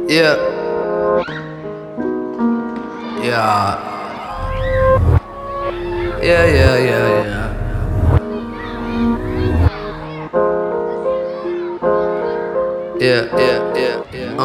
Yeah. Yeah. Yeah. Yeah.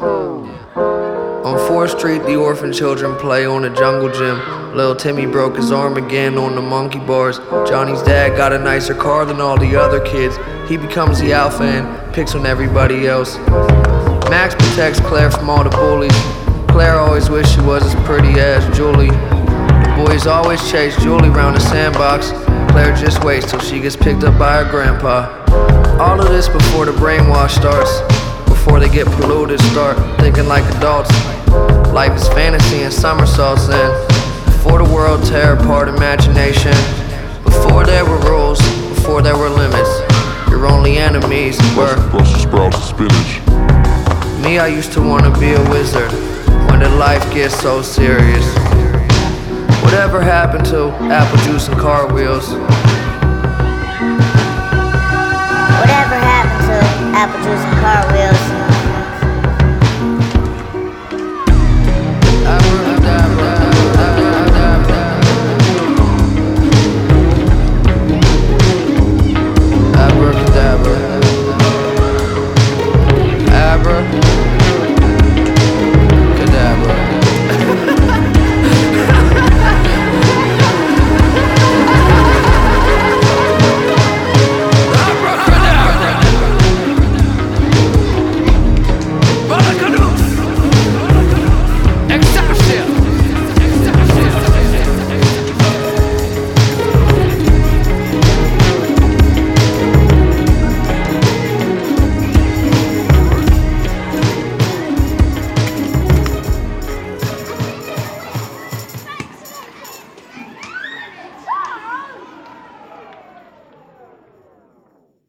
On 4th Street, the orphan children play on the jungle gym. Lil Timmy broke his arm again on the monkey bars. Johnny's dad got a nicer car than all the other kids. He becomes the alpha and picks on everybody else. Max protects Claire from all the bullies. Claire always wished she was as pretty as Julie. The boys always chase Julie round the sandbox. Claire just waits till she gets picked up by her grandpa. All of this before the brainwash starts. Before they get polluted, start thinking like adults. Life is fantasy and somersaults then. Before the world tear apart imagination. Before there were rules, before there were limits. Your only enemies were Brussels sprouts and spinach. me. I used to wanna be a wizard. When did life get so serious? Whatever happened to apple juice and car wheels? Whatever happened to apple juice and car wheels?